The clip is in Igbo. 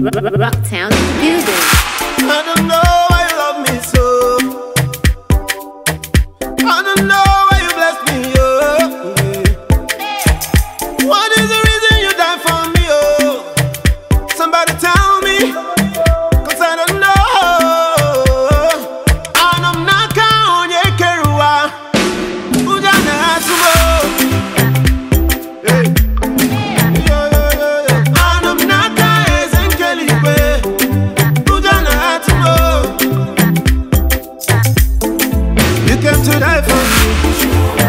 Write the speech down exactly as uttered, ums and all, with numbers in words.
Rocktown in the building. I don't know why you love me so. I don't know why you bless me, oh. What is the reason you die for me, oh? Somebody tell me, cause I don't know. And I'm not counting your kerua. Ujana atumo. Hey. Yo, yo, yo, yo. And I'm not counting Keliwe. Ujana atumo. You came to die for me.